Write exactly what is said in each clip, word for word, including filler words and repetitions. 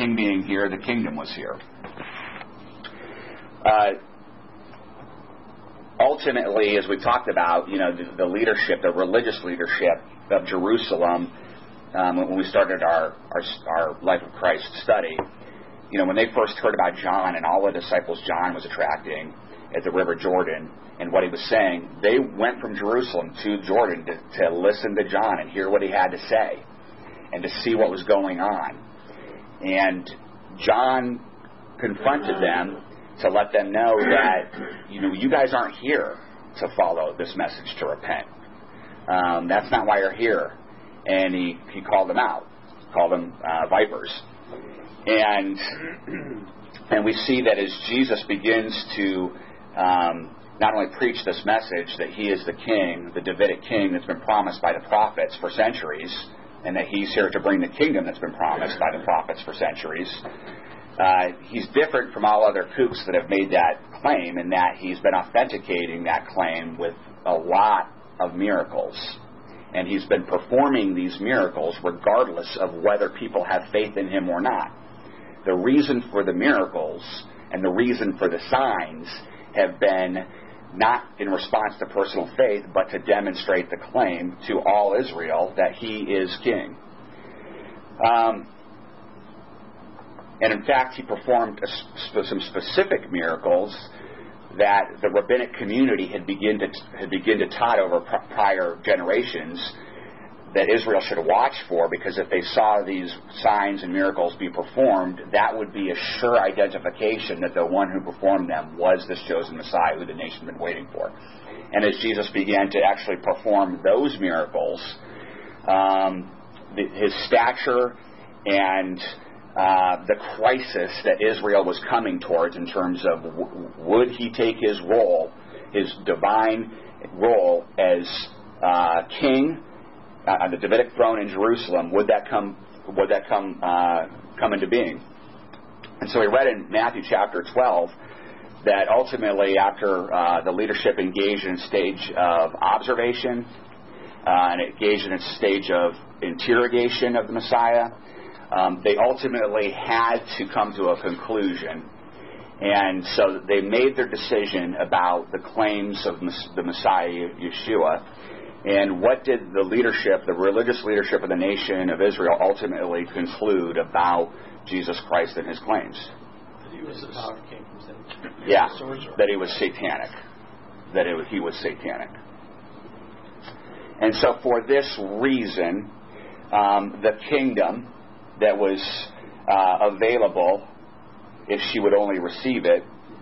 king being here, the kingdom was here. Uh, ultimately, as we've talked about, you know, the, the leadership, the religious leadership of Jerusalem, um, when we started our, our our Life of Christ study, you know, when they first heard about John and all the disciples John was attracting at the River Jordan and what he was saying, they went from Jerusalem to Jordan to, to listen to John and hear what he had to say and to see what was going on. And John confronted them to let them know that, you know, you guys aren't here to follow this message to repent. Um, that's not why you're here. And he, he called them out, called them uh, vipers. And and we see that as Jesus begins to um, not only preach this message that he is the king, the Davidic king that's been promised by the prophets for centuries, and that he's here to bring the kingdom that's been promised by the prophets for centuries, uh, he's different from all other kooks that have made that claim in that he's been authenticating that claim with a lot of miracles. And he's been performing these miracles regardless of whether people have faith in him or not. The reason for the miracles and the reason for the signs have been not in response to personal faith, but to demonstrate the claim to all Israel that he is king. Um, and in fact, he performed a sp- some specific miracles that the rabbinic community had begun to had begun to taught over pr- prior generations that Israel should watch for, because if they saw these signs and miracles be performed, that would be a sure identification that the one who performed them was this chosen Messiah who the nation had been waiting for. And as Jesus began to actually perform those miracles, um, the, his stature and uh, the crisis that Israel was coming towards in terms of w- would he take his role, his divine role as uh, king on the Davidic throne in Jerusalem, would that come would that come uh, come into being? And so we read in Matthew chapter twelve that ultimately, after uh, the leadership engaged in a stage of observation uh, and engaged in a stage of interrogation of the Messiah, um, they ultimately had to come to a conclusion. And so they made their decision about the claims of the Messiah, Yeshua. And what did the leadership, the religious leadership of the nation of Israel ultimately conclude about Jesus Christ and his claims? That he was a king from Satan. Yeah, that he was satanic. That it was, he was satanic. And so for this reason, um, the kingdom that was uh, available, if she would only receive it,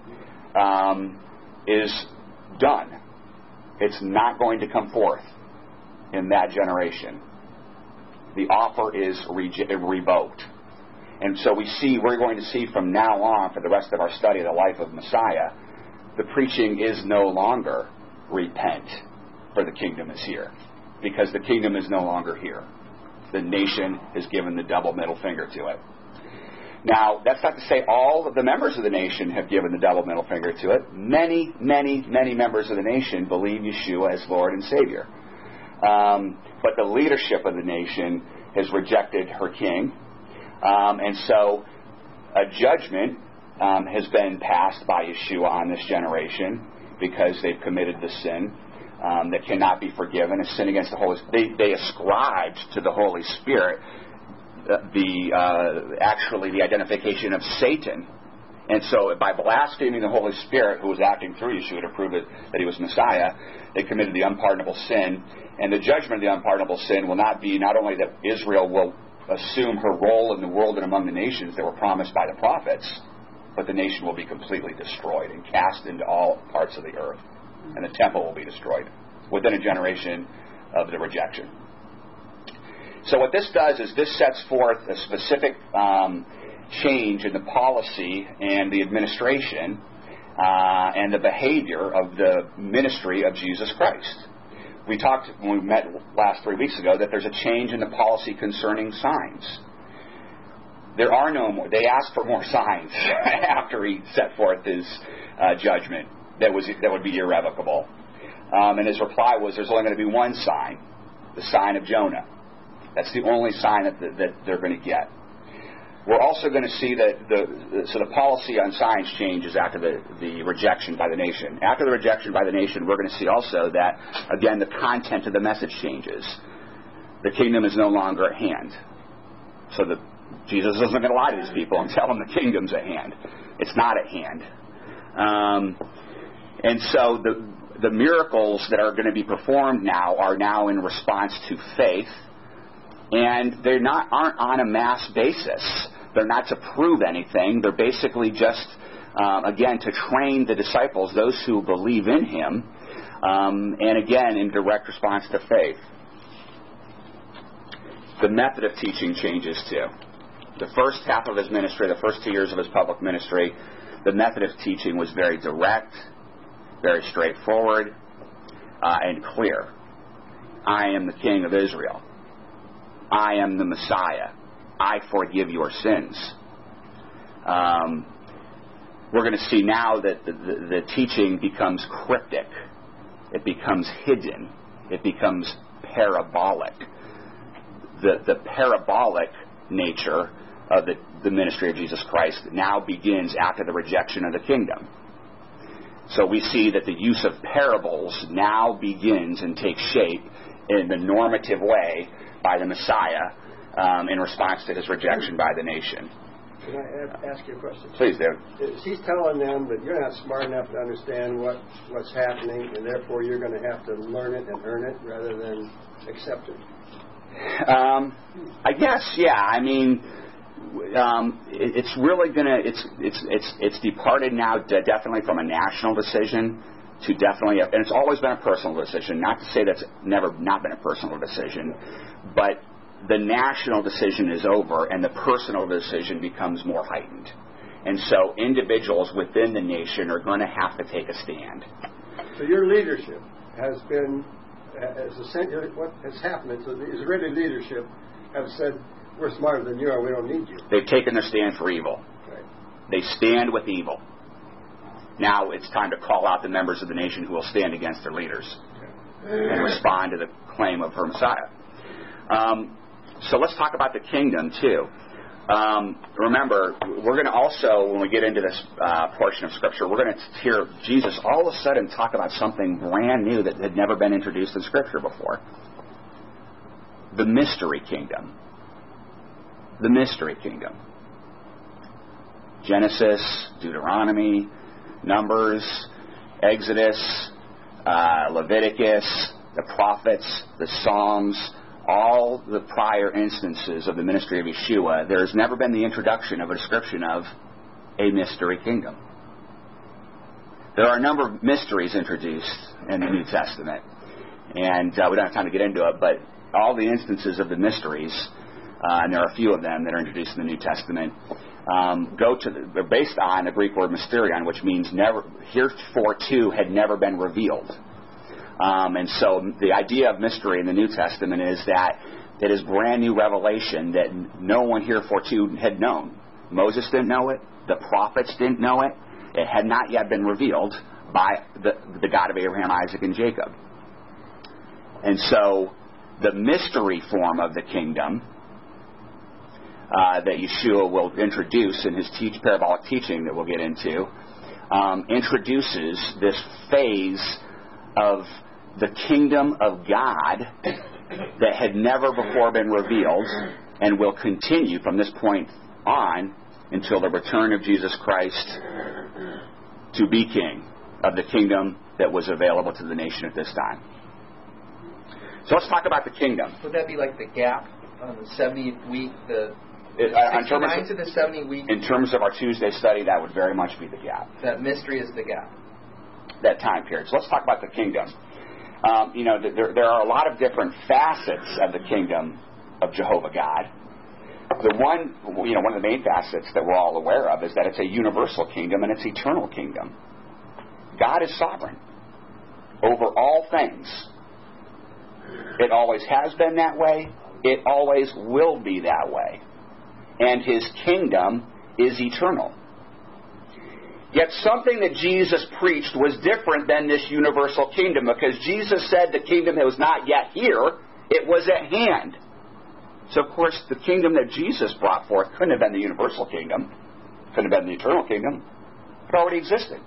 um, is done. It's not going to come forth in that generation. The offer is re- revoked. And so we see, we're going to see from now on, for the rest of our study of the life of Messiah, the preaching is no longer repent, for the kingdom is here. Because the kingdom is no longer here. The nation has given the double middle finger to it. Now, that's not to say all of the members of the nation have given the double middle finger to it. Many, many, many members of the nation believe Yeshua as Lord and Savior. Um, but the leadership of the nation has rejected her king. Um, and so a judgment um, has been passed by Yeshua on this generation because they've committed the sin um, that cannot be forgiven, a sin against the Holy Spirit. They, they ascribed to the Holy Spirit the uh, actually the identification of Satan. And so by blaspheming the Holy Spirit, who was acting through Yeshua to prove it, that he was Messiah, they committed the unpardonable sin. And the judgment of the unpardonable sin will not be not only that Israel will assume her role in the world and among the nations that were promised by the prophets, but the nation will be completely destroyed and cast into all parts of the earth. And the temple will be destroyed within a generation of the rejection. So what this does is this sets forth a specific um, change in the policy and the administration uh, and the behavior of the ministry of Jesus Christ. We talked when we met last three weeks ago that there's a change in the policy concerning signs. There are no more. They asked for more signs after he set forth his uh, judgment that was that would be irrevocable. Um, and his reply was, there's only going to be one sign, the sign of Jonah. That's the only sign that, that they're going to get. we're also going to see that the so the policy on signs changes after the, the rejection by the nation. After the rejection by the nation, we're going to see also that, again, the content of the message changes. The kingdom is no longer at hand. So the, Jesus isn't going to lie to these people and tell them the kingdom's at hand. It's not at hand. Um, and so the the miracles that are going to be performed now are now in response to faith, and they're not aren't on a mass basis. They're not to prove anything. They're basically just, um, again, to train the disciples, those who believe in Him, um, and again, in direct response to faith. The method of teaching changes too. The first half of His ministry, the first two years of His public ministry, the method of teaching was very direct, very straightforward, uh, and clear. I am the King of Israel. I am the Messiah. I forgive your sins. Um, we're going to see now that the, the, the teaching becomes cryptic. It becomes hidden. It becomes parabolic. The, the parabolic nature of the, the ministry of Jesus Christ now begins after the rejection of the kingdom. So we see that the use of parables now begins and takes shape in the normative way by the Messiah um, in response to His rejection by the nation. Can I ask you a question? Please do. He's telling them that you're not smart enough to understand what, what's happening, and therefore you're going to have to learn it and earn it rather than accept it. Um, I guess, yeah. I mean, um, it, it's really going to, it's it's it's it's departed now de- definitely from a national decision to definitely, a, and it's always been a personal decision. Not to say that's never not been a personal decision, but the national decision is over and the personal decision becomes more heightened. And so individuals within the nation are going to have to take a stand. So your leadership has been, as essentially what has happened, so the Israeli leadership have said, we're smarter than you are, we don't need you. They've taken their stand for evil. Right. They stand with evil. Now it's time to call out the members of the nation who will stand against their leaders and respond to the claim of her Messiah. Um, so let's talk about the kingdom, too. Um, remember, we're going to also, when we get into this uh, portion of Scripture, we're going to hear Jesus all of a sudden talk about something brand new that had never been introduced in Scripture before. The mystery kingdom. The mystery kingdom. Genesis, Deuteronomy, Numbers, Exodus, uh, Leviticus, the prophets, the Psalms, all the prior instances of the ministry of Yeshua, there has never been the introduction of a description of a mystery kingdom. There are a number of mysteries introduced in the New Testament, and uh, we don't have time to get into it, but all the instances of the mysteries, uh, and there are a few of them that are introduced in the New Testament, um, go to the, they're based on the Greek word mysterion, which means never, heretofore to had never been revealed. Um, and so the idea of mystery in the New Testament is that it is brand new revelation that no one heretofore had known. Moses didn't know it. The prophets didn't know it. It had not yet been revealed by the, the God of Abraham, Isaac, and Jacob. And so the mystery form of the kingdom uh, that Yeshua will introduce in his teach, parabolic teaching that we'll get into um, introduces this phase of the kingdom of God that had never before been revealed and will continue from this point on until the return of Jesus Christ to be king of the kingdom that was available to the nation at this time. So let's talk about the kingdom. Would that be like the gap on the seventieth week, the It, uh, in, terms of, to the seventy week? In terms of our Tuesday study, that would very much be the gap. That mystery is the gap. That time period. So let's talk about the kingdom. Um, you know, there, there are a lot of different facets of the kingdom of Jehovah God. The one, you know, one of the main facets that we're all aware of is that it's a universal kingdom and it's eternal kingdom. God is sovereign over all things. It always has been that way. It always will be that way. And His kingdom is eternal. Yet something that Jesus preached was different than this universal kingdom, because Jesus said the kingdom was not yet here, it was at hand. So, of course, the kingdom that Jesus brought forth couldn't have been the universal kingdom, couldn't have been the eternal kingdom. It already existed.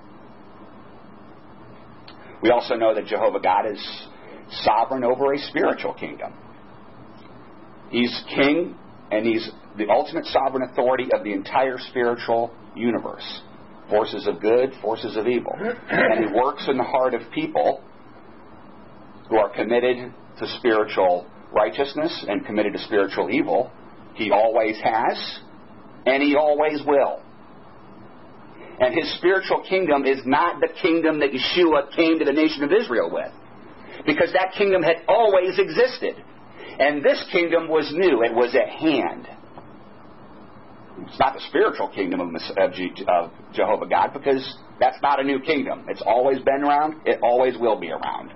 We also know that Jehovah God is sovereign over a spiritual kingdom. He's king, and he's the ultimate sovereign authority of the entire spiritual universe. Forces of good, forces of evil. And he works in the heart of people who are committed to spiritual righteousness and committed to spiritual evil. He always has, and he always will. And his spiritual kingdom is not the kingdom that Yeshua came to the nation of Israel with, because that kingdom had always existed. And this kingdom was new. It was at hand. It's not the spiritual kingdom of, of, of Jehovah God, because that's not a new kingdom. It's always been around. It always will be around.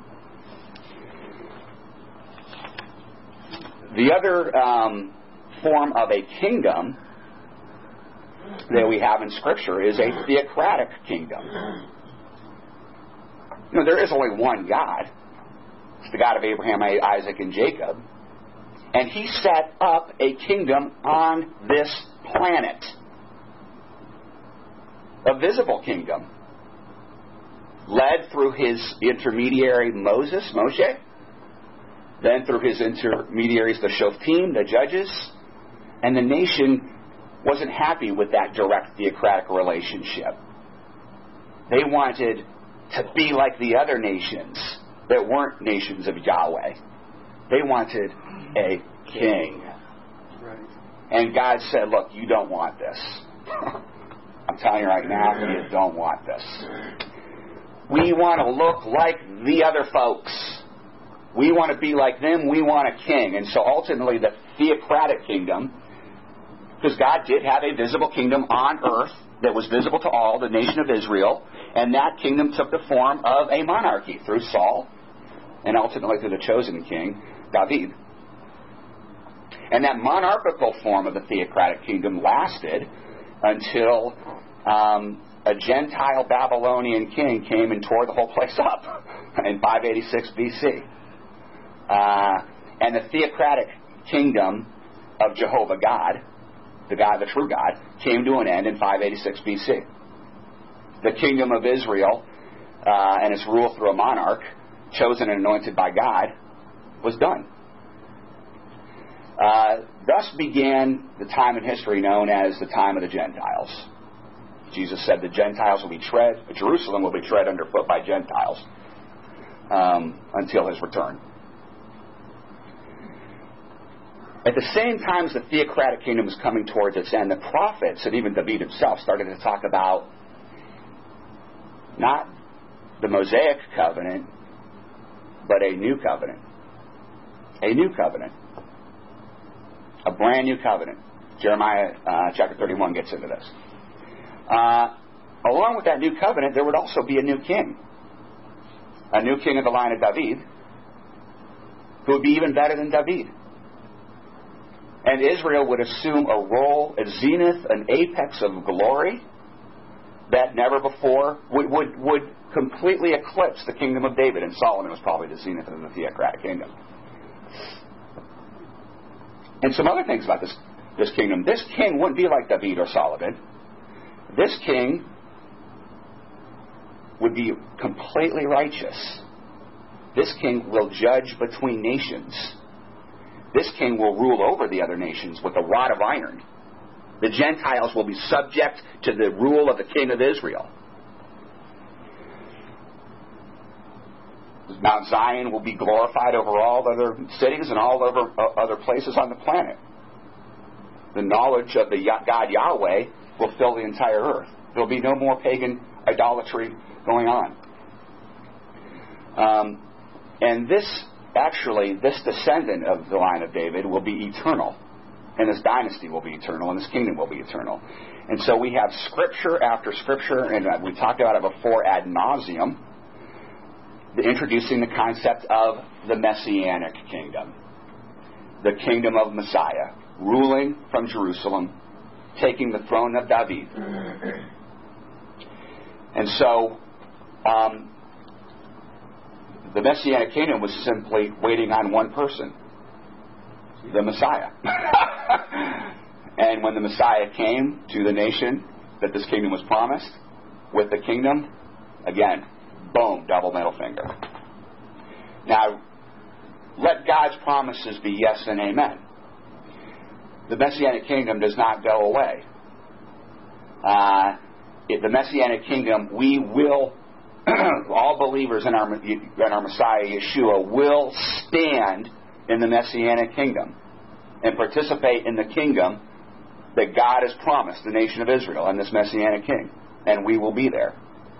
The other um, form of a kingdom that we have in Scripture is a theocratic kingdom. You know, there is only one God. It's the God of Abraham, Isaac, and Jacob. And he set up a kingdom on this planet. A visible kingdom. Led through his intermediary Moses, Moshe. Then through his intermediaries, the Shoftim, the judges. And the nation wasn't happy with that direct theocratic relationship. They wanted to be like the other nations that weren't nations of Yahweh. They wanted a king. Right. And God said, look, you don't want this. I'm telling you right now, you don't want this. We want to look like the other folks. We want to be like them. We want a king. And so ultimately the theocratic kingdom, because God did have a visible kingdom on earth that was visible to all, the nation of Israel, and that kingdom took the form of a monarchy through Saul and ultimately through the chosen king, David. And that monarchical form of the theocratic kingdom lasted until um, a Gentile Babylonian king came and tore the whole place up in five eighty-six B C. Uh, and the theocratic kingdom of Jehovah God, the God, the true God, came to an end in five eighty-six B C. The kingdom of Israel uh, and its rule through a monarch, chosen and anointed by God, was done. Uh, thus began the time in history known as the time of the Gentiles. Jesus said the Gentiles will be tread, Jerusalem will be tread underfoot by Gentiles um, until his return. At the same time as the theocratic kingdom was coming towards its end, the prophets, and even David himself, started to talk about not the Mosaic covenant, but a new covenant. A new covenant. A brand new covenant. Jeremiah uh, chapter thirty-one gets into this. Uh, along with that new covenant, there would also be a new king. A new king of the line of David, who would be even better than David. And Israel would assume a role, a zenith, an apex of glory that never before would, would, would completely eclipse the kingdom of David. And Solomon was probably the zenith of the theocratic kingdom. And some other things about this, this kingdom. This king wouldn't be like David or Solomon. This king would be completely righteous. This king will judge between nations. This king will rule over the other nations with a rod of iron. The Gentiles will be subject to the rule of the king of Israel. Mount Zion will be glorified over all other cities and all over uh, other places on the planet. The knowledge of the God Yahweh will fill the entire earth. There will be no more pagan idolatry going on. Um, and this, actually, this descendant of the line of David will be eternal. And this dynasty will be eternal, and this kingdom will be eternal. And so we have scripture after scripture, and we talked about it before ad nauseum, introducing the concept of the Messianic kingdom. The kingdom of Messiah, ruling from Jerusalem, taking the throne of David. And so, um, the Messianic kingdom was simply waiting on one person. the Messiah. And when the Messiah came to the nation that this kingdom was promised, with the kingdom, again, boom, double middle finger. Now, let God's promises be yes and amen. The Messianic kingdom does not go away. Uh, if the Messianic kingdom, we will, all believers in our, in our Messiah, Yeshua, will stand in the Messianic kingdom and participate in the kingdom that God has promised the nation of Israel and this Messianic king. And we will be there.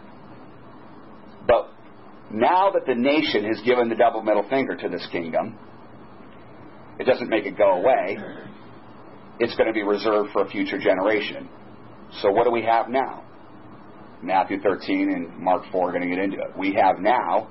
But now that the nation has given the double middle finger to this kingdom, it doesn't make it go away. It's going to be reserved for a future generation. So what do we have now? Matthew thirteen and Mark four are going to get into it. We have now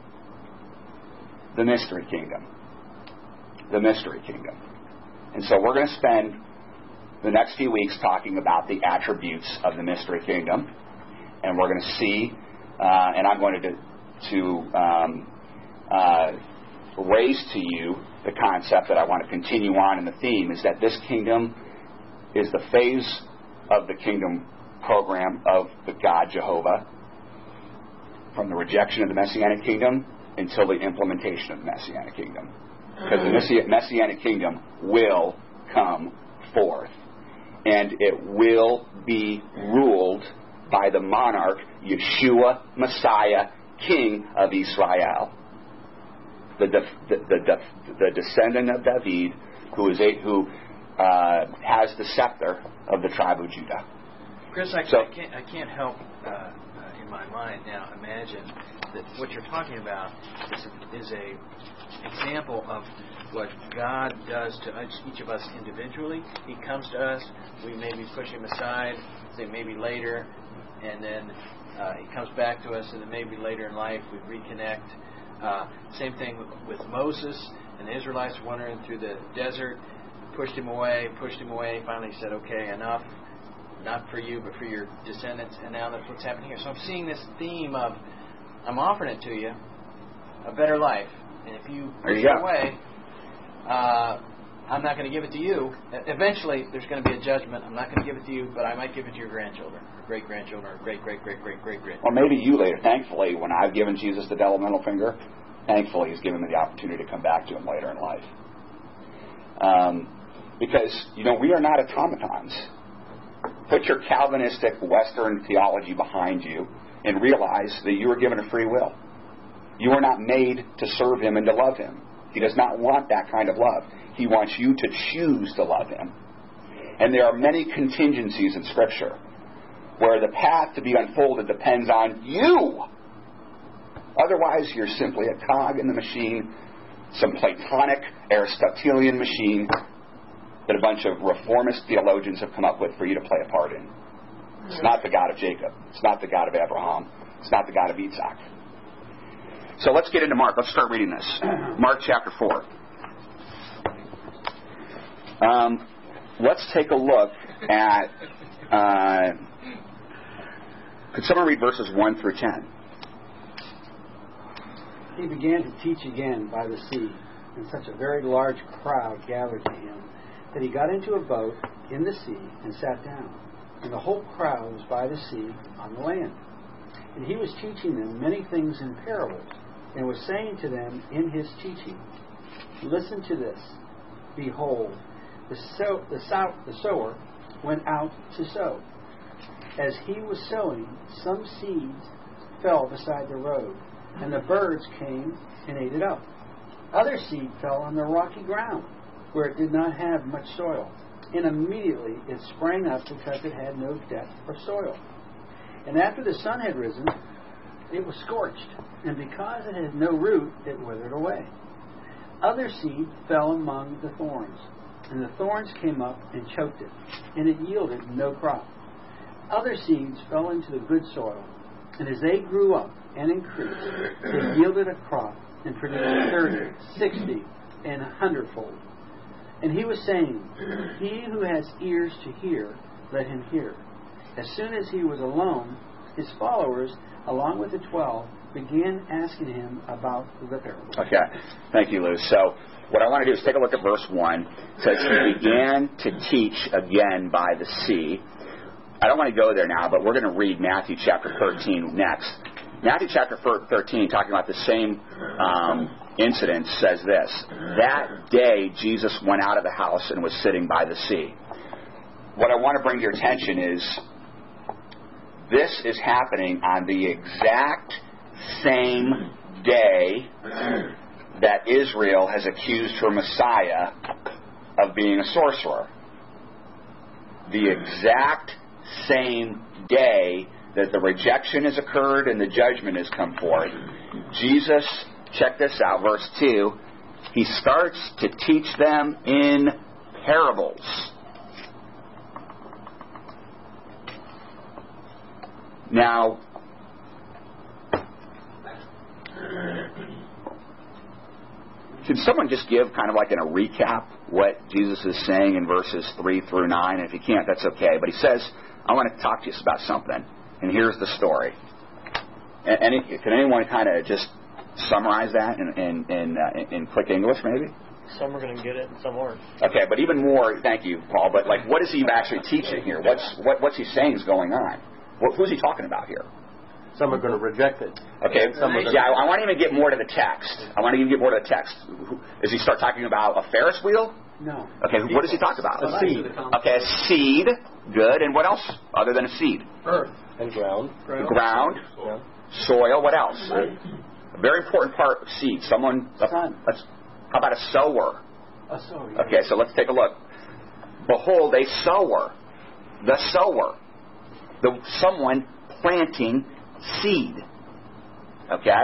the mystery kingdom. The mystery kingdom. And so we're going to spend the next few weeks talking about the attributes of the mystery kingdom. And we're going to see, uh, and I'm going to, to um, uh, raise to you the concept that I want to continue on in the theme, is that this kingdom is the phase of the kingdom program of the God Jehovah, from the rejection of the Messianic kingdom until the implementation of the Messianic kingdom. Because the Messianic kingdom will come forth. And it will be ruled by the monarch, Yeshua, Messiah, King of Israel. The, the, the, the, the descendant of David, who is a, who uh, has the scepter of the tribe of Judah. Chris, I, so, I can't I can't help uh, uh, in my mind now imagine that what you're talking about is a, is a example of what God does to each of us individually. He comes to us, we maybe push him aside, say maybe later, and then uh, he comes back to us, and then maybe later in life we reconnect. Uh, same thing with, with Moses and the Israelites wandering through the desert, pushed him away, pushed him away, finally said, okay, enough. Not for you, but for your descendants. And now that's what's happening here. So I'm seeing this theme of, I'm offering it to you, a better life. And if you push it away, uh, I'm not going to give it to you. Eventually, there's going to be a judgment. I'm not going to give it to you, but I might give it to your grandchildren, or great-grandchildren, or great-great-great-great-great-great. Or maybe you later. Thankfully, when I've given Jesus the double middle finger, thankfully he's given me the opportunity to come back to him later in life. Um, because, you know, we are not automatons. Put your Calvinistic Western theology behind you and realize that you were given a free will. You are not made to serve him and to love him. He does not want that kind of love. He wants you to choose to love him. And there are many contingencies in Scripture where the path to be unfolded depends on you. Otherwise, you're simply a cog in the machine, some Platonic Aristotelian machine that a bunch of reformist theologians have come up with for you to play a part in. It's not the God of Jacob. It's not the God of Abraham. It's not the God of Isaac. So let's get into Mark. Let's start reading this. Mark chapter four. Um, let's take a look at... Uh, could someone read verses one through ten? He began to teach again by the sea, and such a very large crowd gathered to him that he got into a boat in the sea and sat down. And the whole crowd was by the sea on the land. And he was teaching them many things in parables, and was saying to them in his teaching, listen to this. Behold, the, sow, the, sow, the sower went out to sow. As he was sowing, some seeds fell beside the road, and the birds came and ate it up. Other seed fell on the rocky ground, where it did not have much soil, and immediately it sprang up because it had no depth of soil. And after the sun had risen, it was scorched, and because it had no root, it withered away. Other seed fell among the thorns, and the thorns came up and choked it, and it yielded no crop. Other seeds fell into the good soil, and as they grew up and increased, they yielded a crop and produced thirty, sixty, and a hundredfold. And he was saying, he who has ears to hear, let him hear. As soon as he was alone, his followers, along with the twelve, began asking him about the parable. Okay. Thank you, Lou. So what I want to do is take a look at verse one. It says, he began to teach again by the sea. I don't want to go there now, but we're going to read Matthew chapter thirteen next. Matthew chapter thirteen, talking about the same um, incident, says this. That day, Jesus went out of the house and was sitting by the sea. What I want to bring to your attention is this is happening on the exact same day that Israel has accused her Messiah of being a sorcerer. The exact same day that the rejection has occurred and the judgment has come forth. Jesus, check this out, verse two, he starts to teach them in parables. Now, can someone just give kind of like in a recap what Jesus is saying in verses three through nine? And if you can't, that's okay. But he says, I want to talk to you about something. And here's the story. And, and it, can anyone kind of just summarize that in, in, in, uh, in quick English, maybe? Some are going to get it and some aren't. Okay, but even more, thank you, Paul, but like what is he actually teaching here? What's what, what's he saying is going on? What, who's he talking about here? Some are going to reject it. Okay, Some are yeah, I, I want to even get more to the text. I want to even get more to the text. Does he start talking about a Ferris wheel? No. Okay, what does he talk about? A seed. Okay, a seed. Good. And what else other than a seed? Earth. And ground. Ground. Ground. Yeah. Soil. What else? A very important part of seed. Someone. Sun. A, how about a sower? A sower. Yeah. Okay, so let's take a look. Behold, a sower. The sower. The someone planting seed. Okay?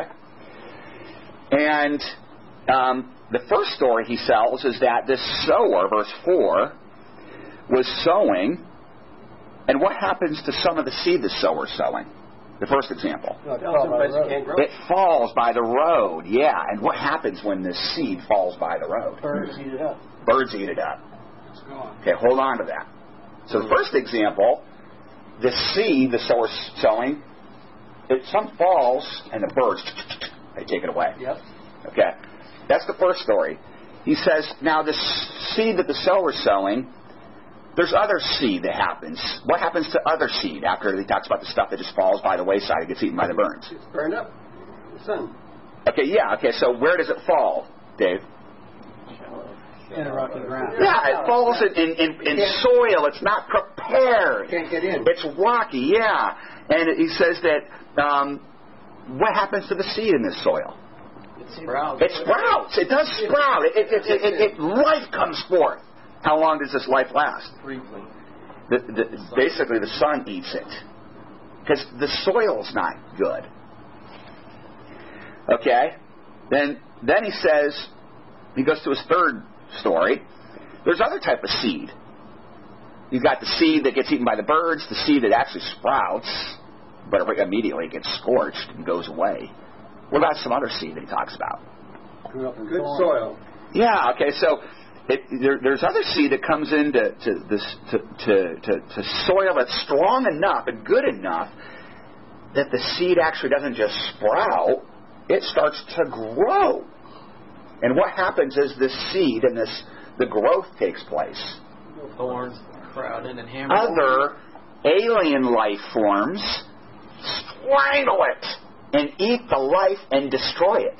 And um, the first story he tells is that this sower, verse four, was sowing. And what happens to some of the seed the sower's sowing? The first example. No, it falls by the road. It falls by the road, yeah. And what happens when this seed falls by the road? Birds eat it up. Birds eat it up. It's gone. Okay, hold on to that. So the first example, the seed the sower's sowing, it, some falls and the birds, they take it away. Yep. Okay, that's the first story. He says, now the seed that the sower's sowing, there's other seed that happens. What happens to other seed after he talks about the stuff that just falls by the wayside and gets eaten by the birds? It's burned up. The sun. Okay, yeah, okay, so where does it fall, Dave? In a rocky ground. Yeah, it falls in, in, in, in soil. It's not prepared. Can't get in. It's rocky, yeah. And he says that um, what happens to the seed in this soil? It sprouts. It sprouts. It does sprout. It, it, it, it, it, life comes forth. How long does this life last? Briefly. The, the, basically, the sun eats it. Because the soil's not good. Okay? Then, then he says, he goes to his third story. There's other type of seed. You've got the seed that gets eaten by the birds, the seed that actually sprouts, but immediately gets scorched and goes away. What about some other seed that he talks about? Grew up in Good thorns. soil. Yeah, okay, so it, there, there's other seed that comes into to this to, to, to, to soil that's strong enough and good enough that the seed actually doesn't just sprout, it starts to grow. And what happens is this seed and this the growth takes place. Thorns crowded and hammered. Other alien life forms strangle it and eat the life and destroy it.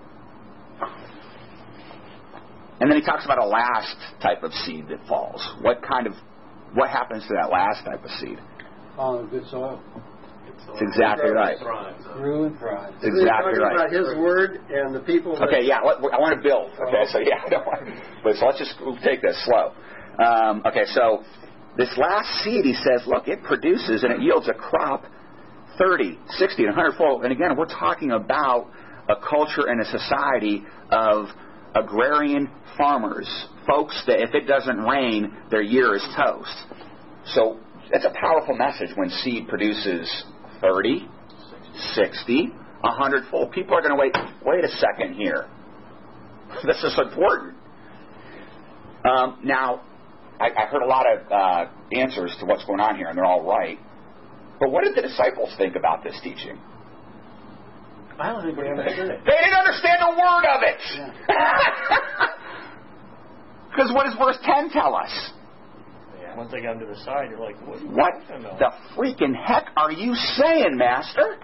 And then he talks about a last type of seed that falls. What kind of, what happens to that last type of seed? Fall in good soil. It's exactly right. Grew and thrived. It's exactly We're talking right. about his word and the people. that- Okay, yeah, let, I want to build. Okay, so yeah, I don't want, but so let's just take this slow. Um, okay, so this last seed, he says, look, it produces and it yields a crop thirty, sixty, and one hundred fold. And again, we're talking about a culture and a society of agrarian farmers, folks that if it doesn't rain, their year is toast. So it's a powerful message when seed produces thirty, sixty, one hundred fold. People are going to wait, wait a second here. This is important. Um, now, I, I heard a lot of uh, answers to what's going on here, and they're all right. But what did the disciples think about this teaching? I don't think we understood it. They didn't understand a word of it. Because what does verse ten tell us? Yeah. Once they got to the side, you're like, what? What the freaking heck are you saying, Master?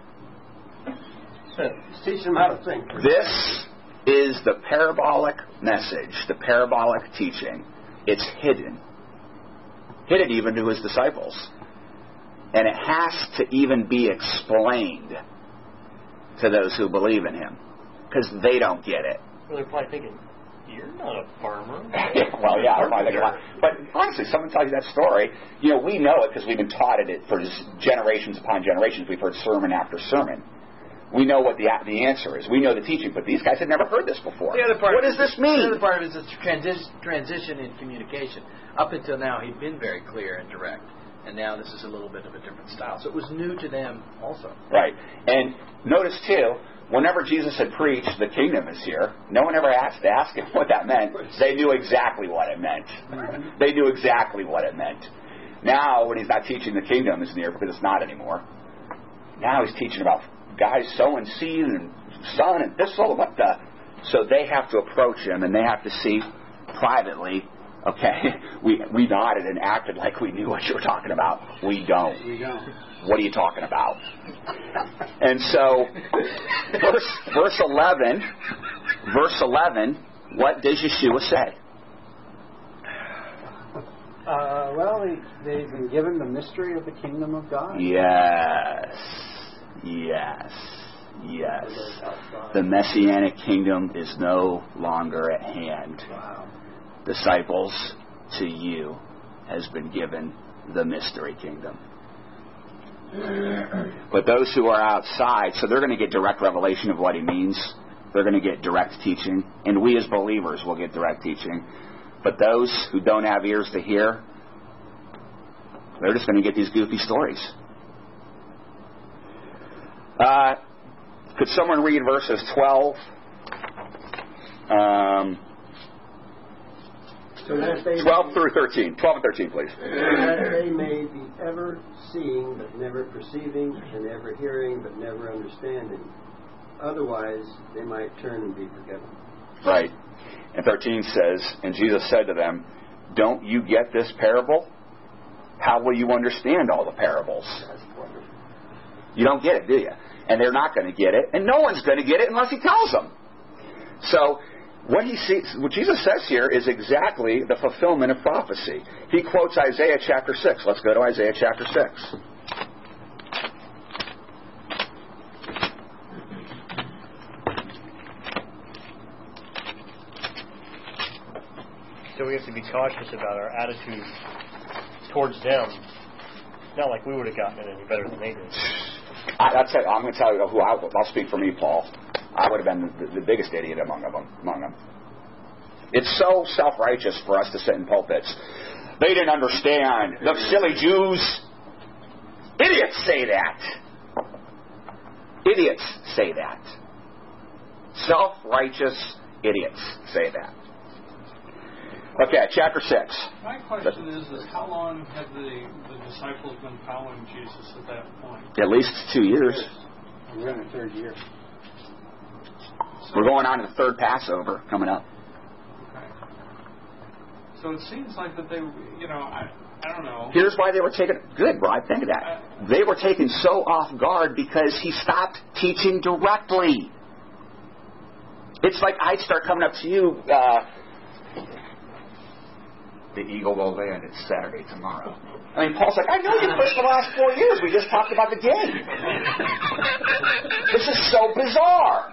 He's teaching them how to think. This is the parabolic message, the parabolic teaching. It's hidden. Hidden even to his disciples. And it has to even be explained to those who believe in him. Because they don't get it. Well, they're probably thinking, you're not a farmer. Well, yeah, I'm probably thinking, but honestly, someone tells you that story, you know, we know it because we've been taught it for generations upon generations. We've heard sermon after sermon. We know what the the answer is. We know the teaching, but these guys had never heard this before. The other part what does this mean? The other part of it is a transition, transition in communication. Up until now, he'd been very clear and direct, and now this is a little bit of a different style. So it was new to them also. Right. And notice, too, whenever Jesus had preached, the kingdom is here, no one ever asked to ask him what that meant. They knew exactly what it meant. They knew exactly what it meant. Now, when he's not teaching the kingdom is near, because it's not anymore, now he's teaching about guys sowing seed and sun and thistle. What the? So they have to approach him, and they have to see privately, okay, we we nodded and acted like we knew what you were talking about. We don't. We don't. What are you talking about? And so, verse, verse eleven, verse eleven, what does Yeshua say? Uh, well, they, they've been given the mystery of the kingdom of God. Yes. Yes. Yes. The Messianic kingdom is no longer at hand. Wow. Disciples, to you has been given the mystery kingdom. But those who are outside, so they're going to get direct revelation of what he means. They're going to get direct teaching. And we as believers will get direct teaching. But those who don't have ears to hear, they're just going to get these goofy stories. Uh, could someone read verses twelve? Um, So that they twelve may, through thirteen. twelve and thirteen, please. that they may be ever seeing but never perceiving, and ever hearing but never understanding. Otherwise, they might turn and be forgiven. Right. And thirteen says, and Jesus said to them, don't you get this parable? How will you understand all the parables? That's wonderful. You don't get it, do you? And they're not going to get it, and no one's going to get it unless he tells them. So, what he sees, what Jesus says here is exactly the fulfillment of prophecy. He quotes Isaiah chapter six. Let's go to Isaiah chapter six. So we have to be cautious about our attitude towards them. Not like we would have gotten it any better than they did. I, that's it. I'm going to tell you who I will. I'll speak for me, Paul. I would have been the, the biggest idiot among them. Among them. It's so self-righteous for us to sit in pulpits. They didn't understand. The silly Jews. Idiots say that. Idiots say that. Self-righteous idiots say that. Okay, chapter six. My question is, is how long had the, the disciples been following Jesus at that point? At least two years. We're in the third year. So, We're going on to the third Passover coming up. okay. So it seems like that they, you know, I, I don't know. Here's why they were taken. Good, Rod. Think of that. They were taken so off guard because he stopped teaching directly. It's like I'd start coming up to you. Uh, the Eagle will land. It's Saturday tomorrow. I mean, Paul's like, I know you pushed the last four years. We just talked about the game. This is so bizarre.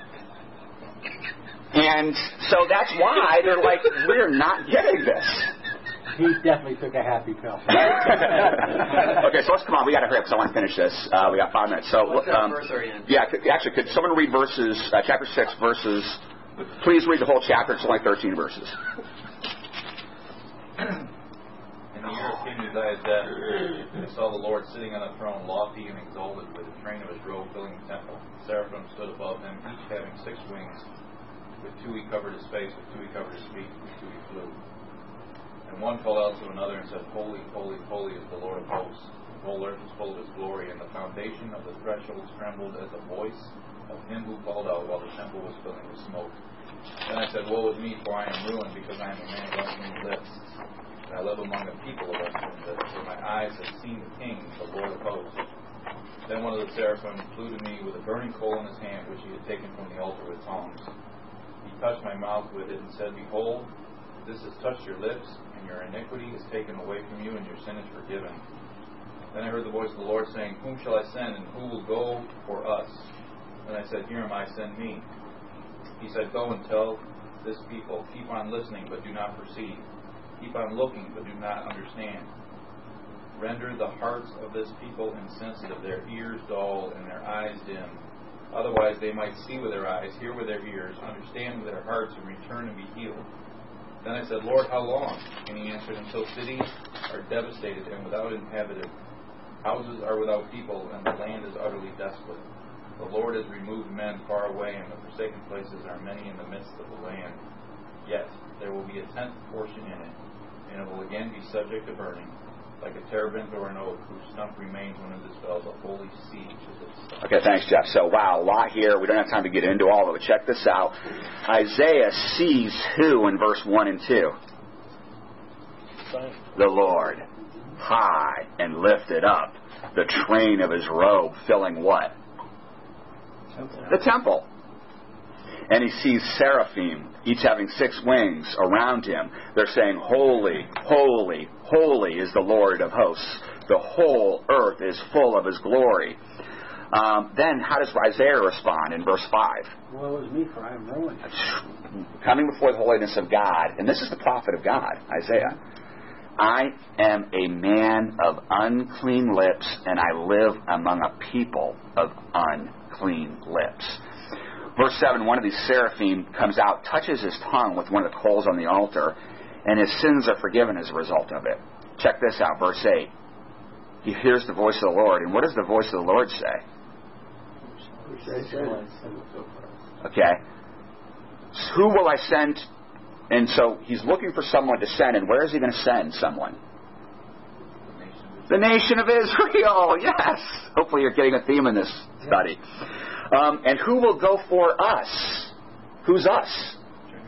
And so that's why they're like, we're not getting this. He definitely took a happy pill. Okay, so let's come on. We got to hurry up because I want to finish this. Uh, we got five minutes. So, What's that um, verse are you in? yeah, could, actually, could someone read verses, uh, chapter six, verses? Please read the whole chapter. It's only thirteen verses. In the year of King Uzziah's death, I saw the Lord sitting on a throne, lofty and exalted, with the train of his robe filling the temple. Seraphim stood above him, each having six wings. With two he covered his face, with two he covered his feet, with two he flew. And one called out to another and said, Holy, holy, holy is the Lord of hosts. whole earth is full of his glory, and the foundation of the thresholds trembled at the voice of him who called out while the temple was filling with smoke. Then I said, Woe is me, for I am ruined, because I am a man of unclean lips, and I live among a people of unclean lips, for my eyes have seen the King, the Lord of hosts. Then one of the seraphim flew to me with a burning coal in his hand, which he had taken from the altar with tongs. He touched my mouth with it and said, Behold, this has touched your lips, and your iniquity is taken away from you, and your sin is forgiven. Then I heard the voice of the Lord saying, Whom shall I send, and who will go for us? Then I said, Here am I, send me. He said, Go and tell this people, keep on listening, but do not perceive. Keep on looking, but do not understand. Render the hearts of this people insensitive, their ears dull, and their eyes dim. Otherwise they might see with their eyes, hear with their ears, understand with their hearts, and return and be healed. Then I said, Lord, how long? And he answered, Until cities are devastated and without inhabitant, houses are without people, and the land is utterly desolate. The Lord has removed men far away, and the forsaken places are many in the midst of the land. Yet there will be a tenth portion in it, and it will again be subject to burning, like a terebinth or an oak whose stump remains when it dispels a holy siege. Okay, thanks, Jeff. So, wow, a lot here. We don't have time to get into all of it. Check this out. Isaiah sees who in verse one and two? The Lord, high and lifted up, the train of his robe filling what? The temple. And he sees seraphim, each having six wings around him. They're saying, Holy, holy, holy is the Lord of hosts. The whole earth is full of his glory. Um, then how does Isaiah respond in verse five? Woe is me, for I am ruined. Coming before the holiness of God, and this is the prophet of God, Isaiah. I am a man of unclean lips, and I live among a people of unclean lips. Verse seven, one of these seraphim comes out, touches his tongue with one of the coals on the altar, and his sins are forgiven as a result of it. Check this out, verse eight. He hears the voice of the Lord, and what does the voice of the Lord say? Okay. Who will I send? And so he's looking for someone to send, and where is he going to send someone? The nation of Israel, yes. Hopefully you're getting a theme in this study. Um, and who will go for us? Who's us?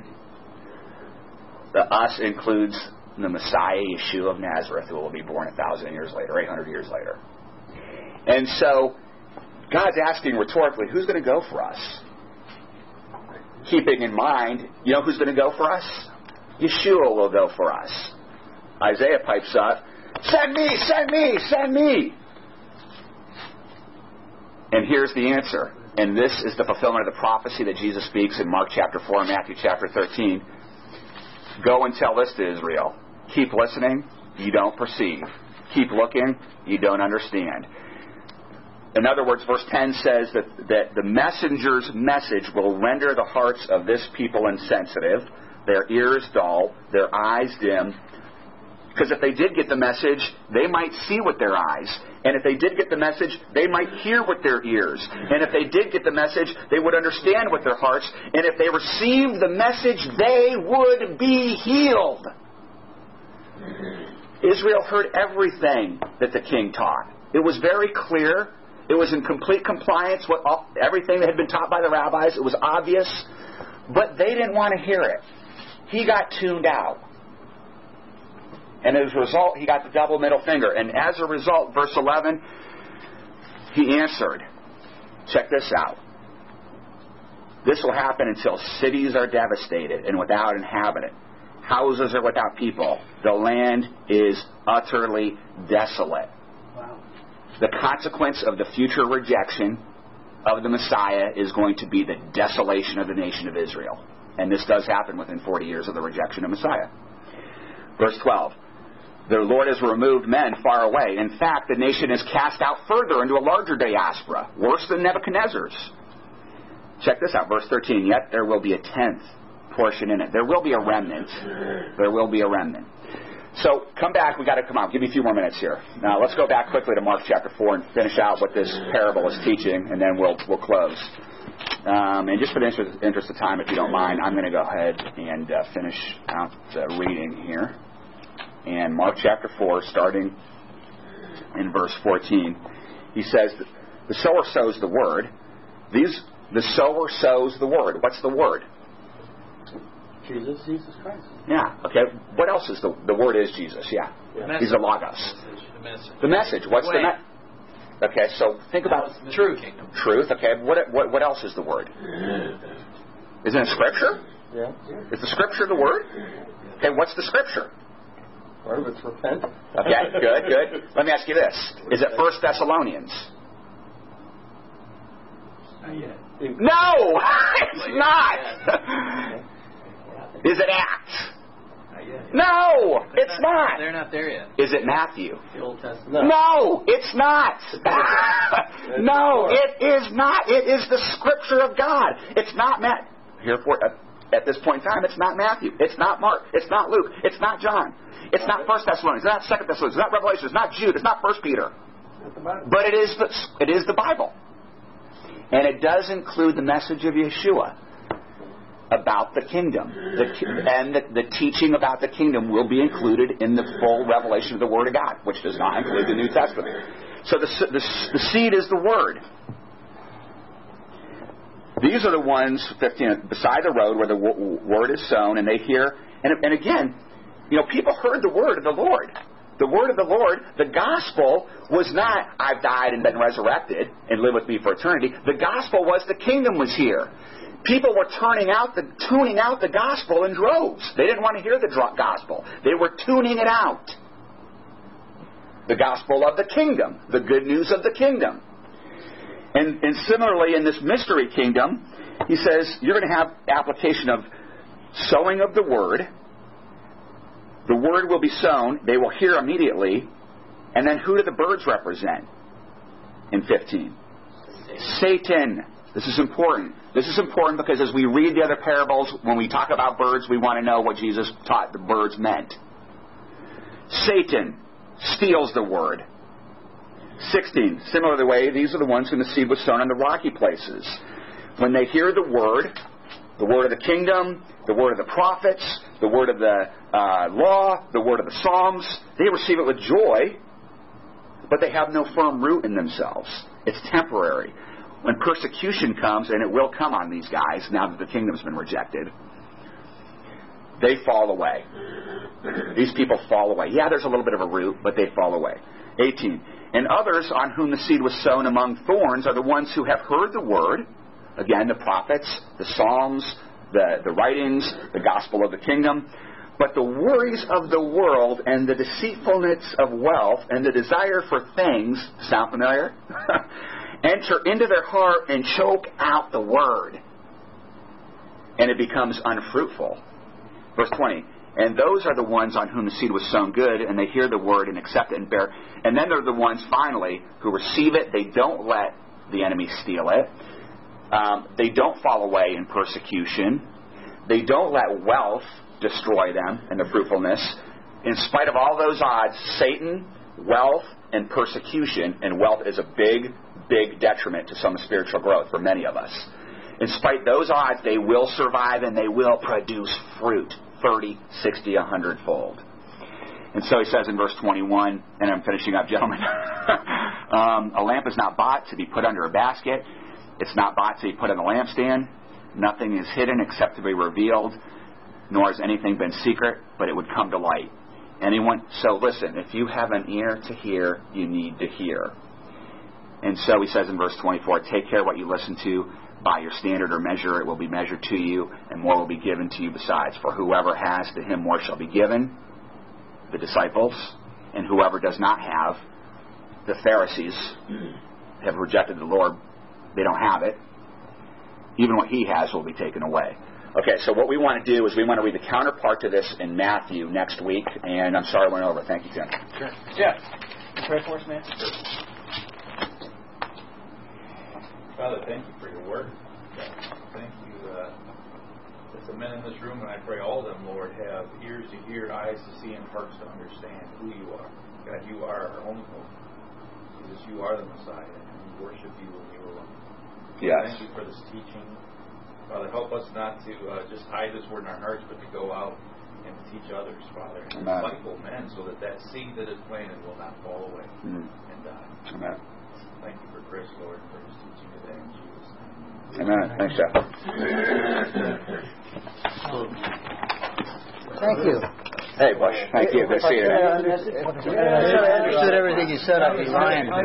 The us includes the Messiah, Yeshua of Nazareth, who will be born a thousand years later, eight hundred years later. And so God's asking rhetorically, who's going to go for us? Keeping in mind, you know who's going to go for us? Yeshua will go for us. Isaiah pipes up, send me, send me, send me. And here's the answer. And this is the fulfillment of the prophecy that Jesus speaks in Mark chapter four and Matthew chapter thirteen. Go and tell this to Israel. Keep listening, you don't perceive. Keep looking, you don't understand. In other words, verse ten says that, that the messenger's message will render the hearts of this people insensitive, their ears dull, their eyes dim. Because if they did get the message, they might see with their eyes. And if they did get the message, they might hear with their ears. And if they did get the message, they would understand with their hearts. And if they received the message, they would be healed. Israel heard everything that the king taught. It was very clear. It was in complete compliance with all, everything that had been taught by the rabbis. It was obvious. But they didn't want to hear it. He got tuned out. And as a result, he got the double middle finger. And as a result, verse eleven, he answered. Check this out. This will happen until cities are devastated and without inhabitant. Houses are without people. The land is utterly desolate. Wow. The consequence of the future rejection of the Messiah is going to be the desolation of the nation of Israel. And this does happen within forty years of the rejection of Messiah. Verse twelve. The Lord has removed men far away. In fact, the nation is cast out further into a larger diaspora, worse than Nebuchadnezzar's. Check this out, verse thirteen. Yet there will be a tenth portion in it. There will be a remnant. There will be a remnant. So, come back. We've got to come out. Give me a few more minutes here. Now, let's go back quickly to Mark chapter four and finish out what this parable is teaching, and then we'll we'll close. Um, and just for the interest, interest of time, if you don't mind, I'm going to go ahead and uh, finish out the reading here. And Mark chapter four, starting in verse fourteen. He says, the sower sows the word. These, the sower sows the word. What's the word? Jesus, Jesus Christ. Yeah. Okay. What else is the the word? Is Jesus? Yeah. The He's the logos. The message. The message. What's Way. the me- Okay. So think about Truth. truth. Okay. What what what else is the word? Isn't it Scripture? Yeah. Is the Scripture the word? Okay. What's the Scripture? Part of it's repent. Okay. Good. Good. Let me ask you this: is it First Thessalonians? Not yet. No, it's not. Is it Acts? Not yet. No, it's not. They're not there yet. Is it Matthew? The Old Testament. No. No, it's not. No, it is not. It is the Scripture of God. It's not Matt. Here for at this point in time, it's not Matthew. It's not Mark. It's not Luke. It's not John. It's not First Thessalonians. It's not Second Thessalonians. It's not Revelation. It's not Jude. It's not First Peter. But it is the it is the Bible, and it does include the message of Yeshua about the kingdom, the, and the, the teaching about the kingdom will be included in the full revelation of the Word of God, which does not include the New Testament. So the, the, the seed is the Word. These are the ones, fifteen, beside the road where the w- Word is sown, and they hear, and, and again, you know, people heard the Word of the Lord. The word of the Lord, the gospel, was not, I've died and been resurrected and live with me for eternity. The gospel was the kingdom was here. People were turning out the, tuning out the gospel in droves. They didn't want to hear the gospel. They were tuning it out. The gospel of the kingdom, the good news of the kingdom. And, and similarly, in this mystery kingdom, he says you're going to have application of sowing of the word. The word will be sown. They will hear immediately. And then who do the birds represent in fifteen? Satan. This is important. This is important because as we read the other parables, when we talk about birds, we want to know what Jesus taught the birds meant. Satan steals the word. sixteen. Similar to the way, these are the ones whom the seed was sown in the rocky places. When they hear the word, the word of the kingdom, the word of the prophets, the word of the uh, law, the word of the Psalms, they receive it with joy, but they have no firm root in themselves. It's temporary. When persecution comes, and it will come on these guys now that the kingdom's been rejected, they fall away. These people fall away. Yeah, there's a little bit of a root, but they fall away. eighteen. And others on whom the seed was sown among thorns are the ones who have heard the word, again, the prophets, the Psalms, the, the writings, the gospel of the kingdom. But the worries of the world and the deceitfulness of wealth and the desire for things, sound familiar? Enter into their heart and choke out the word. And it becomes unfruitful. Verse twenty. And those are the ones on whom the seed was sown good, and they hear the word and accept it and bear. And then there are the ones, finally, who receive it. They don't let the enemy steal it. Um, they don't fall away in persecution. They don't let wealth destroy them and their fruitfulness. In spite of all those odds, Satan, wealth, and persecution, and wealth is a big, big detriment to some spiritual growth for many of us. In spite of those odds, they will survive and they will produce fruit, thirty, sixty, a hundred fold. And so he says in verse twenty-one, and I'm finishing up, gentlemen, um, a lamp is not bought to be put under a basket. It's not bought to be put on a lampstand. Nothing is hidden except to be revealed, nor has anything been secret, but it would come to light. Anyone? So listen, if you have an ear to hear, you need to hear. And so he says in verse twenty-four, take care what you listen to. By your standard or measure, it will be measured to you, and more will be given to you besides. For whoever has, to him more shall be given, the disciples, and whoever does not have, the Pharisees, have rejected the Lord. They don't have it. Even what he has will be taken away. Okay, so what we want to do is we want to read the counterpart to this in Matthew next week, and I'm sorry I went over. Thank you, Tim. Sure. Jeff, you pray for us, man? Father, thank you for your word. Thank you uh, that the men in this room, and I pray all of them, Lord, have ears to hear, eyes to see, and hearts to understand who you are. God, you are our only hope. Jesus, you are the Messiah, and we worship you and you alone. Yes. Thank you for this teaching. Father, help us not to uh, just hide this word in our hearts, but to go out and to teach others, Father, and Amen. disciple men, so that that seed that is planted will not fall away Mm. and die. Amen. Thank you for Chris, Lord, for his teaching today in Jesus' name. Amen. Thanks, Jeff. Thank you. Hey, Bush. Thank you. Good to see you. I understood everything you said. I'd be lying.